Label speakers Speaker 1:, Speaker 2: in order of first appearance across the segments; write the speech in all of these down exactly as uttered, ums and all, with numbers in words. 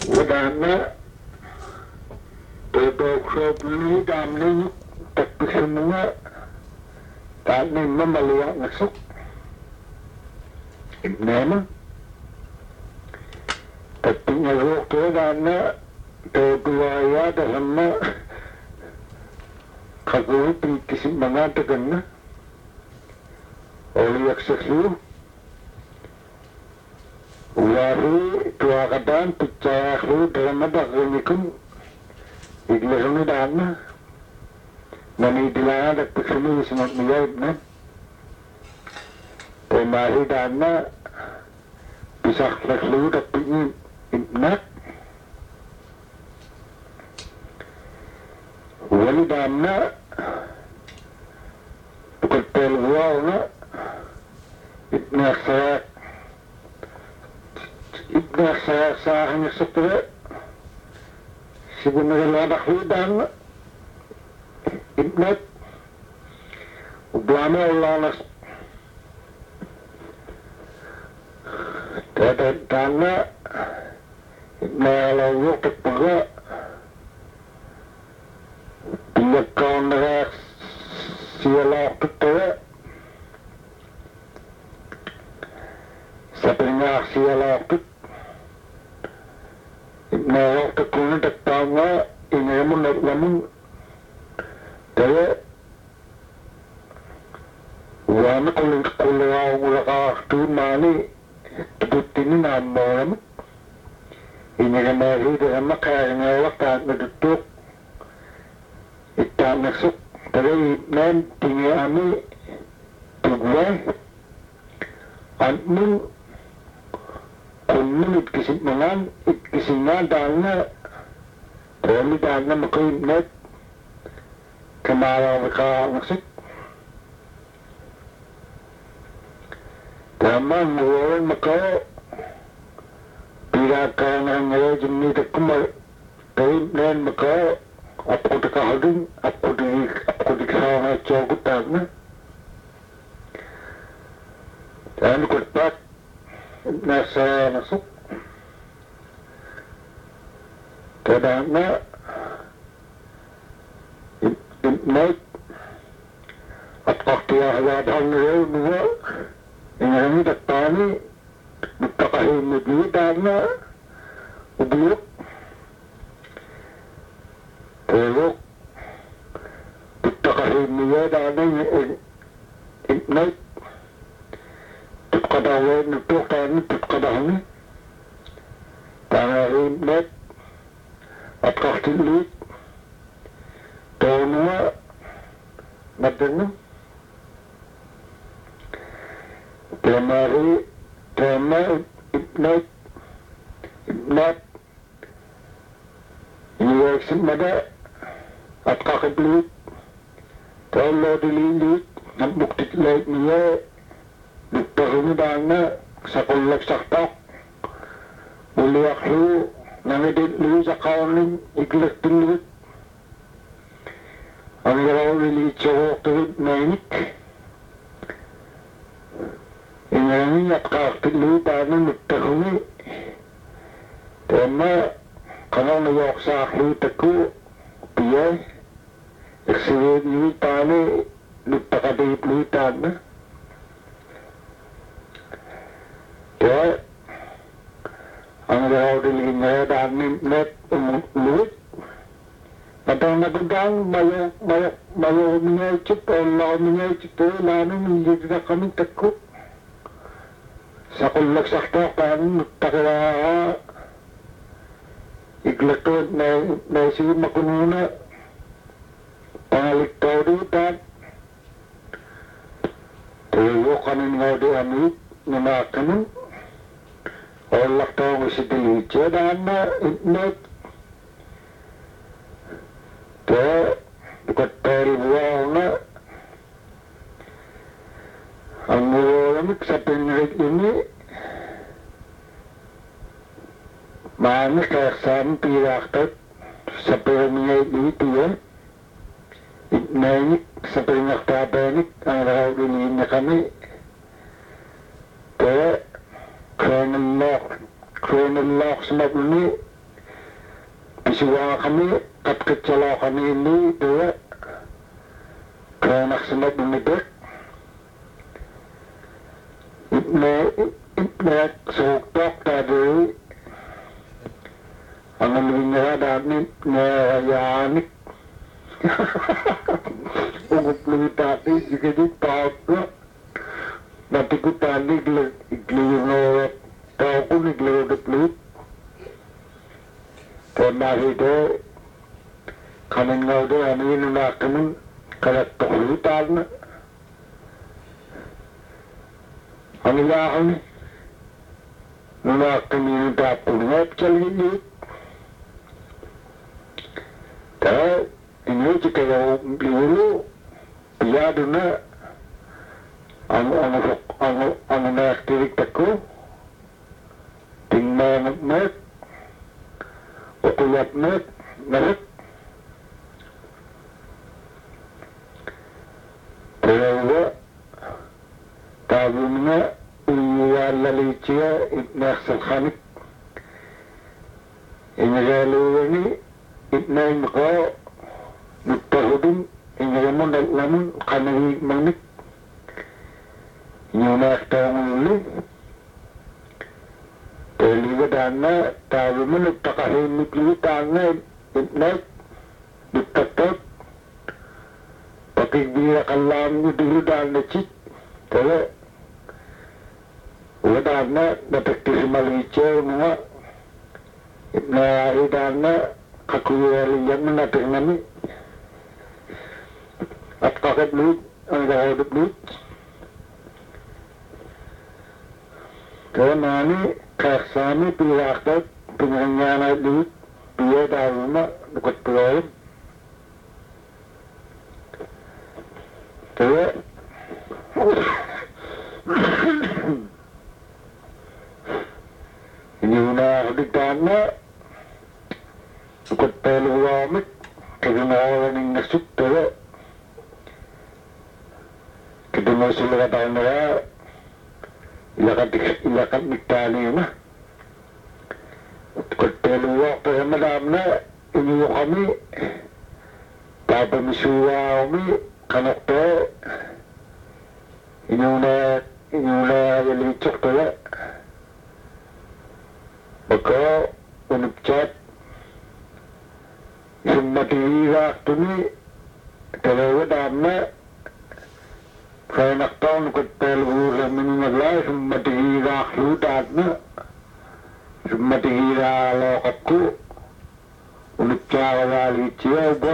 Speaker 1: Wadana Todoksobli damni takpisununga Tani mamaluwa ngasuk Ibnema Tapi ngasuk to dana Toduaya dalamna Kaguru pintisim mga taganna Oliyak saksu Uwari tuwakadan Picayaklu dalam madagunikum Iglasunu dana Nanidilana Dakpiksunu Isimak niyayib na Temari dana Pisak laklu Dakpikni Ibnak Wali dana Tukatpel huwaw na Ibnak sayak Ibnak sayak sahanya setelah Sebenarnya dahulu Ibnak Ublama Allah Dada dana Ibnak Allah Terpaga Dia kawan dengan Sialah betul Sebenarnya sialah betul Ibnak terkuna tertama Ini namun namun Daya Wana kulit kuliaw mula kakaktu mani Tebutini namun Ini kemari dengan makaya ngawak taat ngedutuk Ita nasuk Daya ibnan tinggi ami Tugway Antmun Kunun itkisingan Itkisingan dana Dali dana makayibnet Kamara wika nasik Dama nguwaran makaw Pira ka nga ngayon jimni takumar Kayibnen makaw Apo takahadun Apo di Apo di kasawa chogut tagna Dan kutpat Nasa nasuk Kadana Ibnak At kaktiyah wadhan ngayon nuwa Ingami takpani Nagtakahimod niyo dana Ubiyok Tulok Nagtakahimod niyo dana Ibnak Tutkadawin Nagtukani Tutkadahani Tanga ibnak At kaktilit Taunwa Nadana Temari Tema Ibnak Ibnak Iwaksin mada At kakablit Taulo dililit Nambuktit laik niya Nagtahin dana Sa kulak saktak Uliaklu Nangidit lu sa kaunin Iglak tilit Ang yaraw lilit sa waktulit Nainik Ingani at kaktilu Dana nagtahuni Tema Kanang nayok sa aklitaku Piyay Iksiwid niyo tani Nagtakadip lu dana Kaya Ang yaraw lilit niya Dana net Umulit At ang nagandang Mayo Mayo Mayo Minyaychip Allah minyaychip Lano minyaychip na kami takot Sa kulak saktakan Takira Iglatod na Naisi makununa Pangaliktaw diutan Tayo kanin nga di amit Nanakanin Allah tahu mesti dilihat dan internet Te Dekat peribuana Ang mulamik sa pinrik ini Manis kasan piraktat Sa pinrik dito yan Itnainik sa pinrik tabanik Ang raw dilihin na kami Te Krenelok Krenelok sa mabuni misuwa kami at kecala kami ini dia kanak senat dumidek ibne ibne suktok tadi ang luminya dani ngayanik ugup lumit tadi jika di tawag nanti ku tadi iglino tau ku iglino deplut karena itu kami ngau deh ani nuna kami kalat tohlutan ani ya ani nuna kami nuna pungat cali ini tapi ini jika yang dulu dia duna anu anu anu anu nak tirik teku tinggal nak okulat nak nak terlalu tabunnya uwal lalicia ibn Khalid ini lalu ini ibn Khalid mutahudin ini namun namun kanari manik nyunak tanguli terlibat dana tahu menuk takahin mikli tangan ibn diktator pakai dia kalam dulu dan cik terus wadana dapat Malaysia semua ibn Aidana kakuali yang menarik nami at kakak dulu ada dulu karena ini kasami pilih penyanyi dulu dia dah rumah dekat pulau terus ini udah di tanah dekat pulau amit kerana orang yang nasib terus kita masih lekat tanah ilakan ilakan Itali mah kotel waktu malam na ini kami papa misuwa kami kanak to ini una ini una yang cok to ya maka untuk chat semua tiga tu ni kalau malam na kanak tahun kotel uram ini malah semua tiga sudah na semua tiga lokatku untuk cara lagi ciaga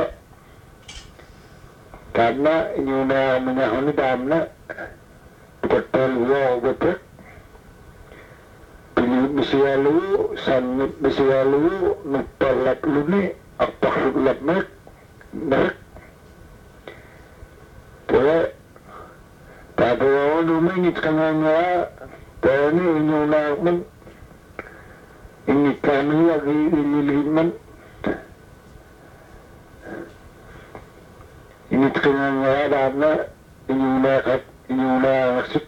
Speaker 1: karena ini udah menyahuni damna kotel uang betul pilih misialu sangat misialu nutolak lu ni apa sulat mek mek terus pada orang rumah ini tengahnya, pada ini unak men, ini kami lagi ini liman, ini tengahnya ada ini unak ini unak maksud,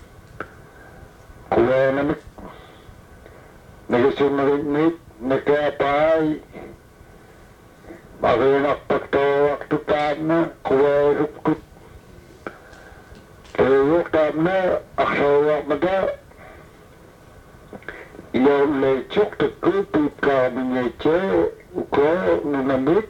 Speaker 1: kue nama, negeri ini negeri apa? Bagi nak pakai waktu karena kue rukut. Terus karena akhirnya mereka yang lecok teku pika menyece uko menambil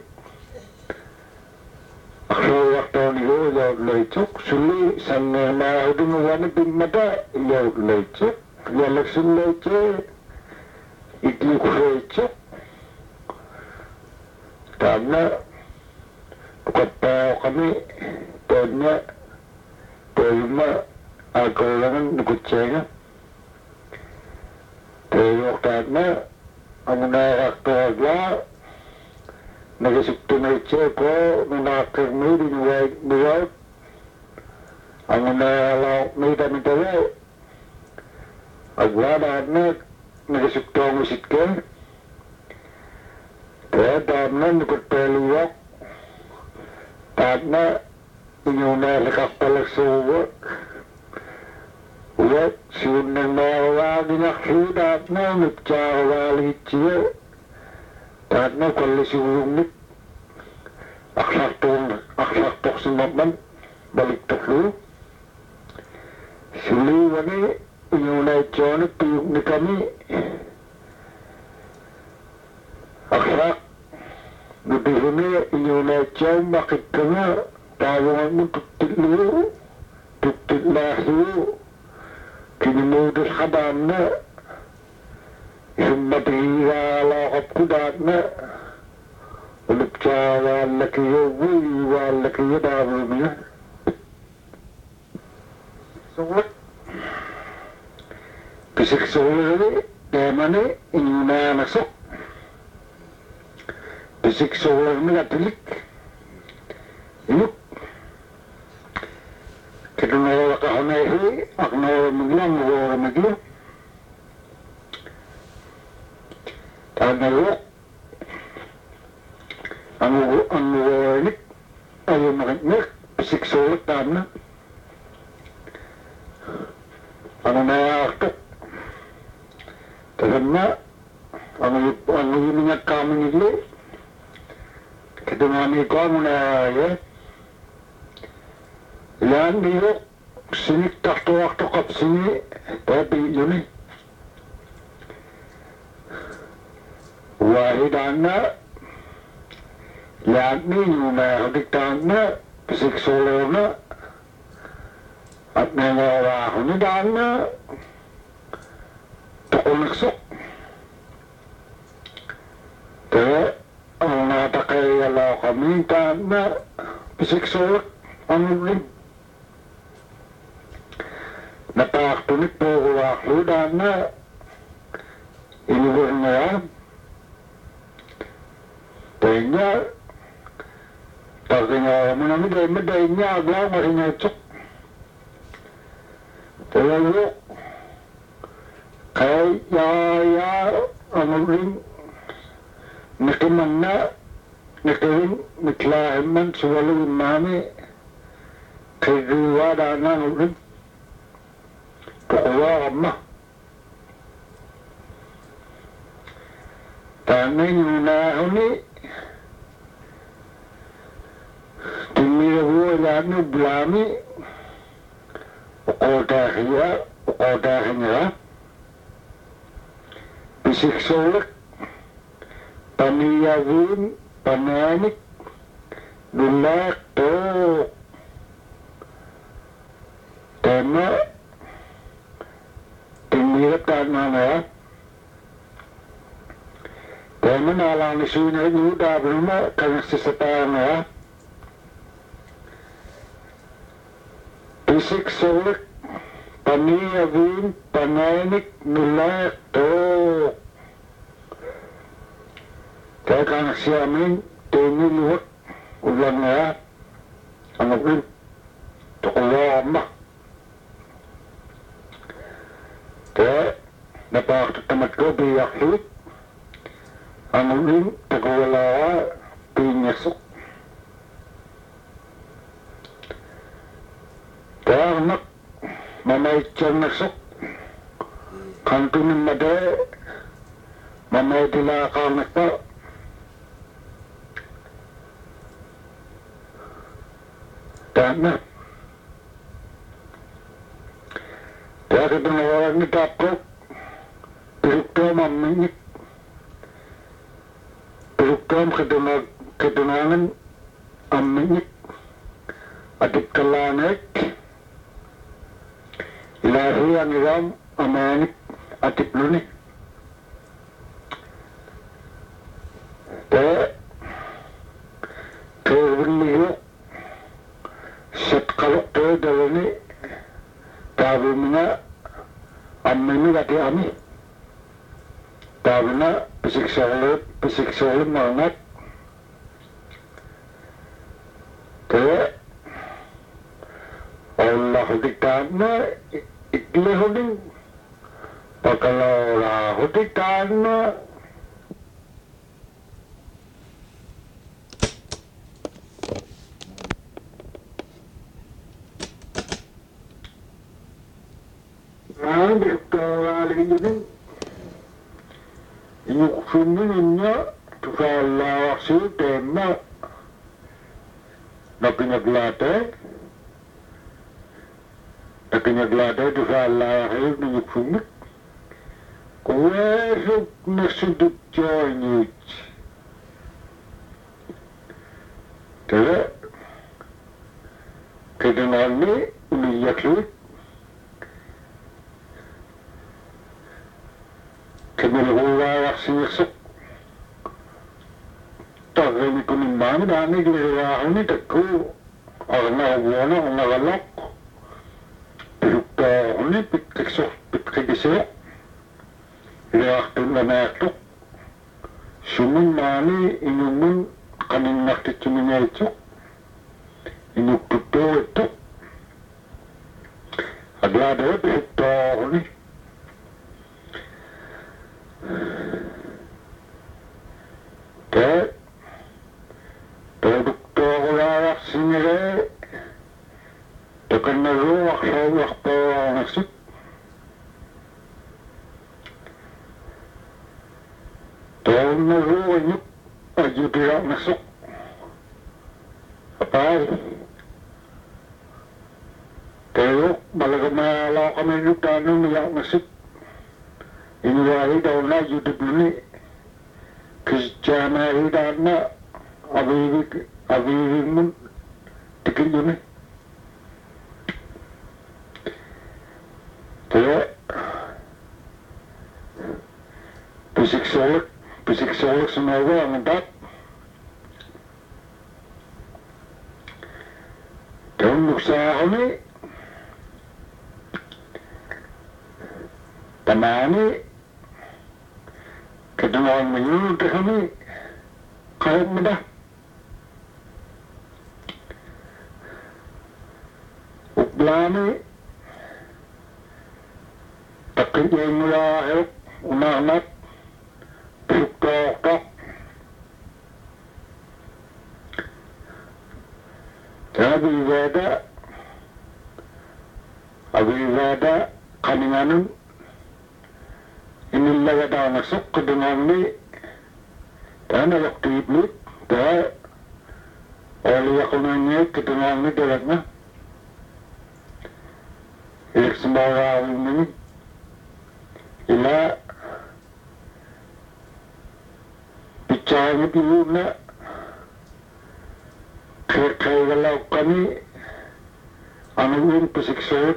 Speaker 1: akhirnya tahun itu yang lecok suli sana mau dengan bin mereka yang lecok yang langsung lecok itu lecok karena kata kami tanya terima agolangan nukucenya terima karena amuna raktorla nagasukto na itseko nunakar mo di nuwag nuwag amuna laok may tamitala agwada na nagasukto ang usitke kaya daan na nukutpeluwak taat na inyuna nakakpalag sa uwak uwak siunang nawawagi na sudat na nagtsawali siya Karena koalisi ulung aksartung aksartok semapan balik toklu suli wani inyunay chon tuyuk ni kami aksak nudihuni inyunay chon makit kanga tawang mo tutitlu tutitlahu kinimudus kadam na sumbatiga lakap kudat na ulit sa walaki yogi walaki yadabu niya suwat pisik suwari demani inyuna nasok pisik suwari niya tilik inuk kedunawala kahunahi aknawala maglang wala maglang tanawala ang ang warnik ayaw makitnik pisik sulit na ano na aktok tagan na ang ang yung kami nili kadunani ko mo na ya yan niyo sinik takto akto kap sini tapi yun eh wahidana yan niyo na haditan na pisik solo na at nangawa ko ni daan na tukunaksok kaya ang natakay alaw kami daan na pisik solo ang uling nataktunik po waklo daan na inuwar na yan tayo niya tagay mo na miday miday niya aglaw marinyachok tayo kaya ya ang uling nakiman na nakirin naklahin man suwalawin mami kay duwa daan na ang uling tukuwa kama tanay yung nahuni timirabuwa yan yung blami ukodahiya ukodahiya pisik solak paniyawin pananik nulak to tema timirat karena ya tema nalang isunya yuda beruma karena sesatang ya pisik solak paniyawin pananik nulak to kaya kanak siya amin tini luhut ulang ya ang uling tukuwa ama kaya napakatamat ko biyak hit ang uling takuwala pinyasok kaya anak mamay tiyang nasok kantunin maday mamay dila kanak pa na kaya kita nawalan ni Tapok piruktom aminit piruktom kadunangan aminit adip kalanek ilahi ang iram amanit atip lunik kaya kaya liyo set kalau to dalani tabi mina amini gati ami tabi na pisik solo pisik solo mangat kaya Allah hudikan na ikli huding pagkalaw la hudikan na Ah, dito aling yun. Yung sunin niya tukala si tema na pinaglate na pinaglate tukala hay ni kumik kuwesok na sudut joinit tere kedenali umiyak kemelhuwa sirsok tagay ko ni mami dami ginawa ni takko arna wala na galak pero ni pitkso pitkise reaktor na nato sumun mani inumun kanin naktichumina ito inukto ito aglada ito ni ke produkto wala sinire tekan na ruwak sa wakto nasip taon na ruwak nyo ayudira nasok apay tayo malagamala kami nyo tanong niyak nasip inuwahi daw na yudibuni Kristiyana hidana abibig abibig mun tikil yun eh kaya pisiksolok pisiksolok sumawa ang dat kaya nuksa kami tamani kedengaran menyuruh kami kahit mudah uklani takit yang mulahir unanak puktok tapi wada abi wada kaninganun inilah ada masuk ke dengan ni dan waktu iblis dah oleh aku nanya ke dengan ni dalamnya ilik sembarang ini ila bicara dulu nak kaya kalau kami anuin pesiksa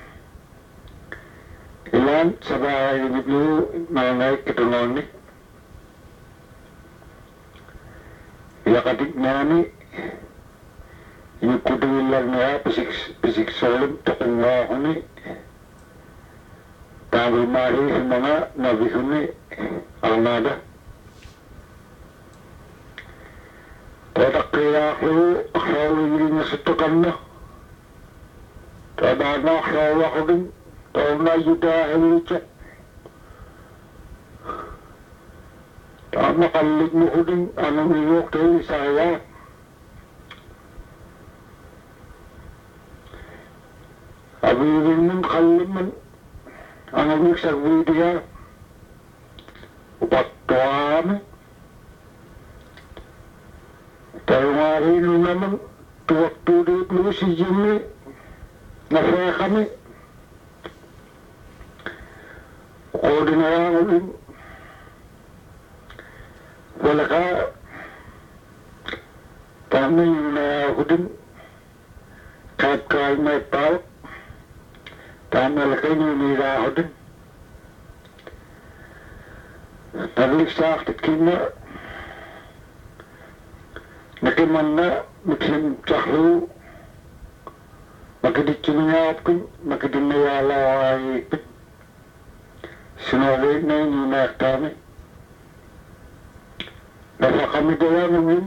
Speaker 1: ilan sabay ini dulu nangai ketulungan ni ila kadik nani ini kudu ilan niya pesik pesik solim takunga ni tabi mari mga nabi ni alnada tadak kaya ako ako ini nasutukan na tadak na ako ako din taon na yuda halicha taon na kalig mo ko din anong iyok tayo isaya abirin mong kaliman anong iyok sa video upat tuwami tayo nga rin naman tuwak tulit mo si Jimmy nasa kami ordinary ulit wala ka tama yung na ako din kahit kahit may pao tama lang kayo yung nila ako din naglik sa akit kina nakiman na miksim tsaklo makidit yung nga ako makidin na yala ay ipit sinawin na yung inak kami. Nasa kami dawa namin,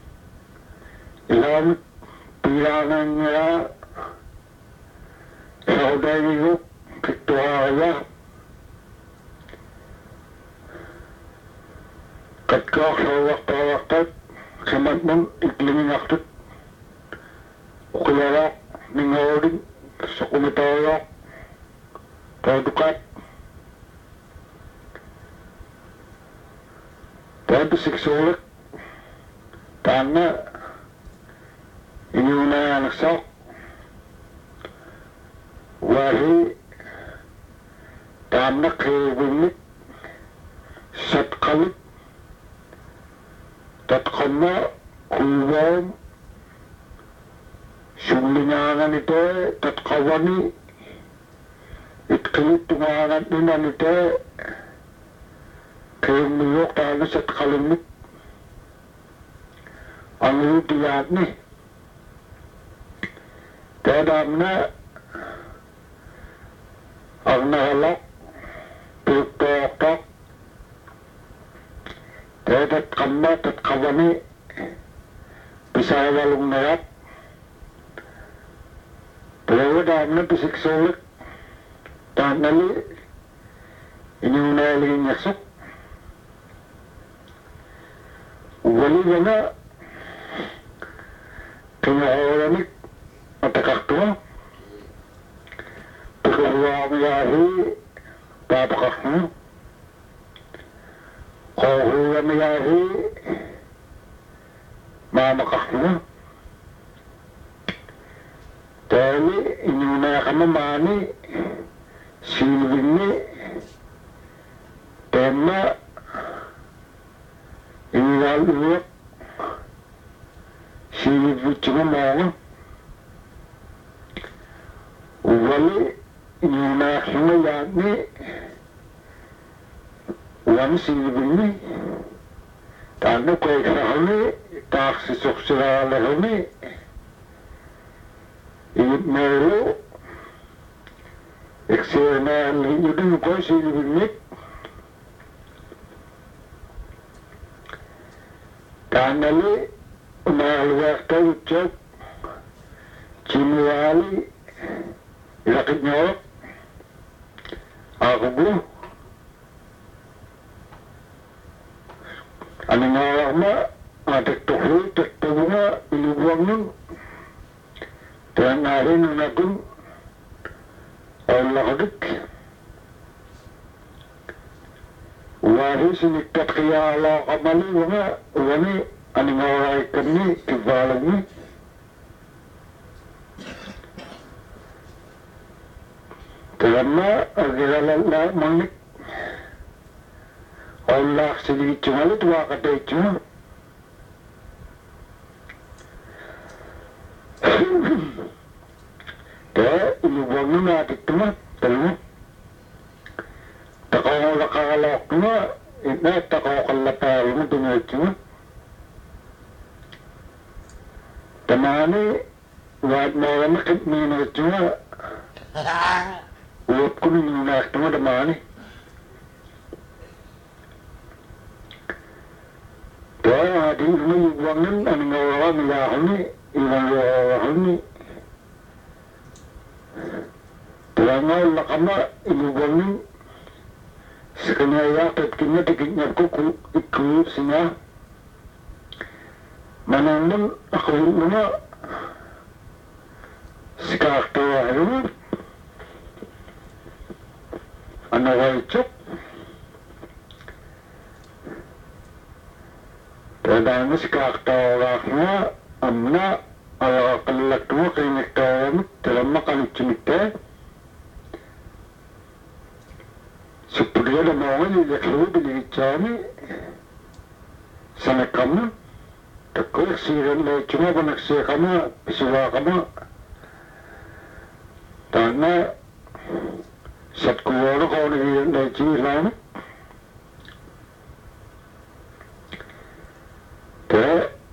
Speaker 1: ilang pilangan niya sa uday niyo, kituhaya. Katkak sa wakta-waktat, sa matmang iklingin aktot. Ukilala, ningawadin, sa kumitaya, kadukat. Tapi seksual karena ini anak sok wahi karena kebunit satkalit tatkama kuwam sulingangan itu tatkawani itkalit tungangan dinan itu kemiyok tana satkalimit ang utiyat ni dadamna ang nahalak pagtok dadat kama tatkawani bisa walong nayat pero dadamna pisik sulit tanali inyunali nyasok wali na kinahawanik matakaktuwa pagkawamiyahi papakakna kahuwamiyahi mamakakna dahil inyunakamamani silwini tema inyunaluwak silwitsungamanga wali inyunahingayani wan silwini tanda kwaisahani taksi suksiralahani iit mero eksenal yudin kwa silwini tanali umalwakta ucap cimuali ilakit nyawak ako bu anong awak ma atik tuhu tiktubu nga ilubuang nun dan hari nunakun Allah kadik wari siniktat kaya Allah kamali nga wani anong awak kami kibalag ni karena agilala mangit Allah sendiri cuma itu wakata itu deh ilubuang na atik-tumat talu takaw lakalak na ina takaw kalapay mo tunay cuma tamani wad mga nakit minat cuma uap ko nung nakita mo damani kaya ating lumibuangan ang nawawa nilahon ni ilang nawawahan ni talangaw lakama ilubuangan sa kanya yakit kanya tikinyap ko kung ikup siya mananang ako yung mga si kaktawa yun anawaychok tadana si kaktawa nga amna alakakalak mo kay nektawa talam makaluchimite supuriya na mga nilaklo bilichani sa nakama tako siran na chuma pa naksiya kama pisiwa kama tana sat kuwara ko na chilan te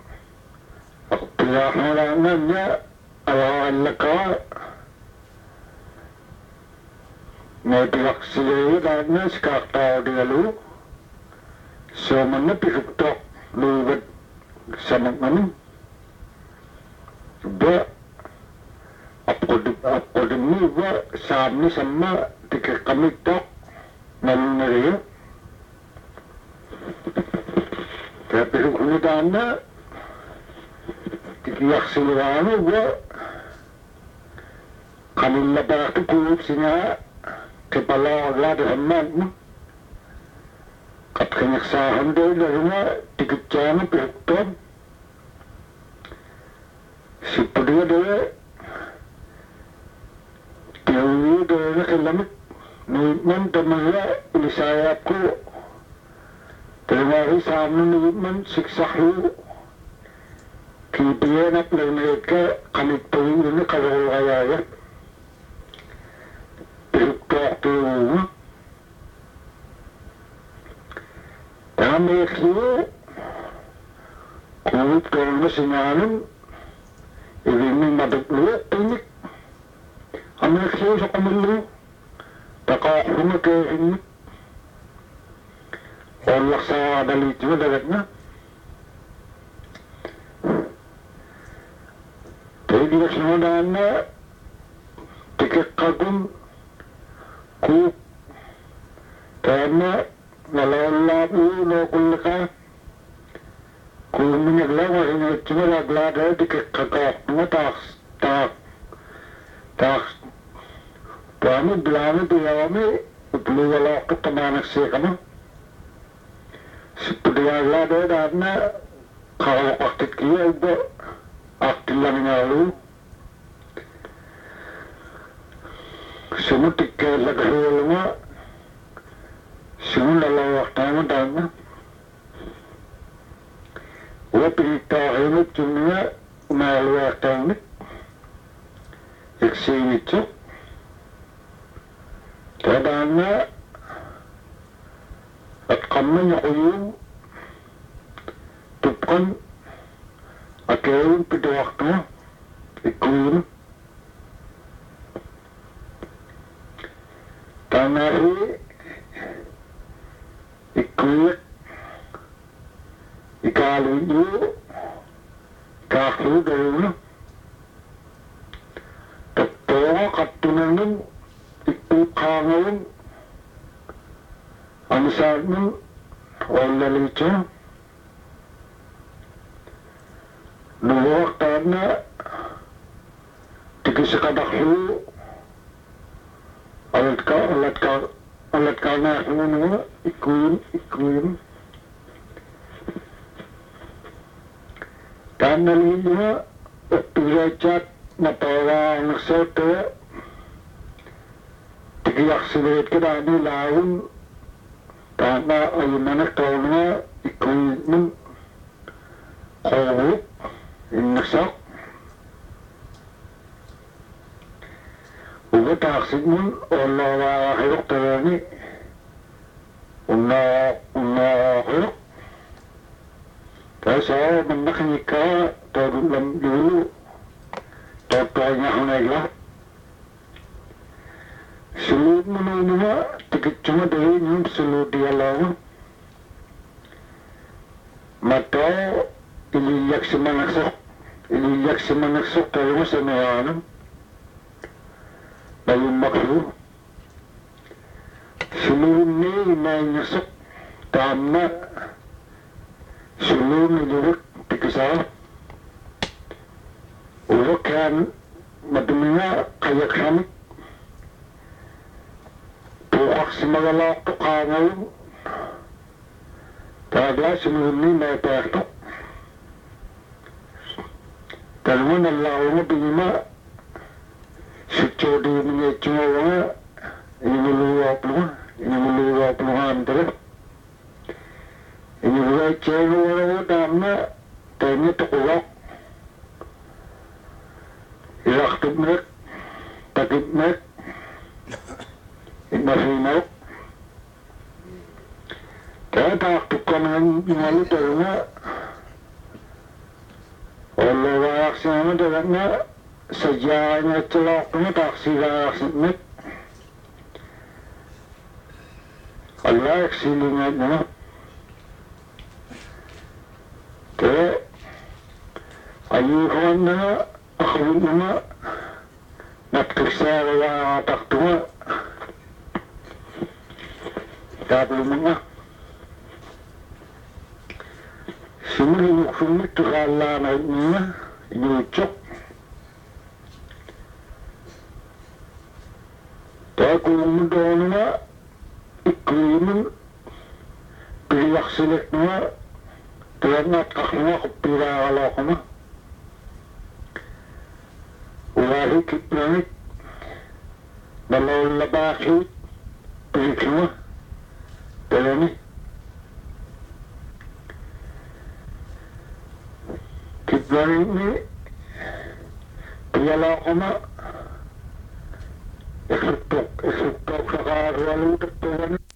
Speaker 1: pinahalangan niya awakan laka may pilaksiliyo dahil na si kaktaw di alu so man na pikuktok luwad sa mga ba apkodemi ba sabni sama tikir kami tok nalunariyo kaya pinukulitan na tikiyak silurano ba kanila ba ito kuwip siya kipala agla de hamad mo kat Kenyeksahan dia darina dikecana perhutang. Sipadia dia teori darina kelamit. Nuitman tamaya ilisayapku. Terwari sama nuitman siksahu. Kibiyan at mereka kamit pawin ini kalau kaya perhutang teori. Amerika'yı Covid görmesinden evinin madıklığı inik Amerika'yı sokamılıyor takahını köyünü Allah sağadalitimi devletine Teydiye sınavdanına tikik kadın ku karena Walau lo kulka kulminya lawa ini cuma laglada di kakak tak tak tak kami belani di awami perlu walau ketemanan sih kamu seperti laglada karena kalau waktu kia itu aktilan lalu semua tiga lagu Semua dalam waktu yang datang, wapita ini cuma melalui waktu ini, eksin itu, kadangnya, at kami nyakuyum, tupkan, akhirnya pada waktu, ikuyum, tanah Ikut ikalunya kaku dulu tetap katunan itu kangen anisan oleh licu dua karena tiga sekadak lu alat kau alat kau alat karena semua ikuin ikuin karena ini tujuan natawa ngesot tiga sulit kita ini laun karena ayunan tahunnya ikuin kau ngesot udah taksimun Allah wahai terani Allah Allah saya menaklika dalam dulu totalnya hanyalah seluruh menurutnya tiga cuma dari yang seluruh dia lawan mata ini yak semangat sok ini yak semangat sok kalau semuanya bayu maksud seluruh ini menyesok karena seluruh menurut dikisah urukan madumnya kayak kami tuak semagala tukangan pada seluruh ini menyesok kalau nalawanya bima secodi menyecua ini luar peluang ini luar peluang terus ini luar cewek dana tanya terkulak ilak tubnek takibnek masih mau kaya tak tukanan lalu terima Allah wayak sama terima sejarahnya celoknya tak sila semet Allah eksilinya nama ke ayuhannya akhirnya nak kisah yang tak tua tak belum mengah semua hukum itu kalau naiknya nyucuk tak belum mendorongnya iklimin yaksilek nua tiyangat kaknua kupira kalau kama wari kiplanit dalaw labakit piknua tayani kiplanit ni tiyala kama isuktok isuktok sa karualutak tuwan